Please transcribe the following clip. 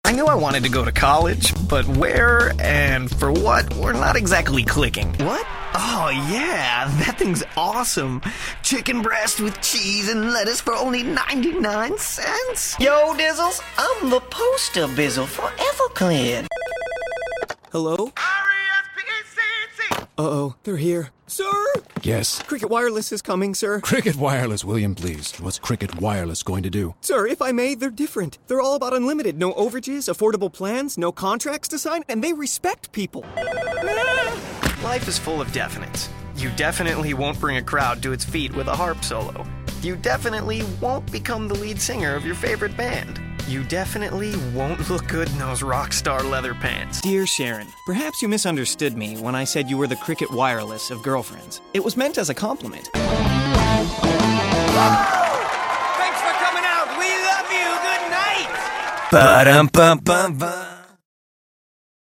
I knew I wanted to go to college, but where and for what were not exactly clicking. What? Oh yeah, that thing's awesome. Chicken breast with cheese and lettuce for only 99 cents. Yo, Dizzles, I'm the poster bizzle for Everclear. Hello? R-E-S-P-E-C-T. Uh-oh, they're here. Sir? Yes. Cricket Wireless is coming, sir. Cricket Wireless, William, please. What's Cricket Wireless going to do? Sir, if I may, they're different. They're all about unlimited. No overages, affordable plans, no contracts to sign, and they respect people. Life is full of definites. You definitely won't bring a crowd to its feet with a harp solo. You definitely won't become the lead singer of your favorite band. You definitely won't look good in those rock star leather pants. Dear Sharon, perhaps you misunderstood me when I said you were the Cricket Wireless of girlfriends. It was meant as a compliment. Thanks for coming out. We love you. Good night. Ba-dum-bum-bum-bum.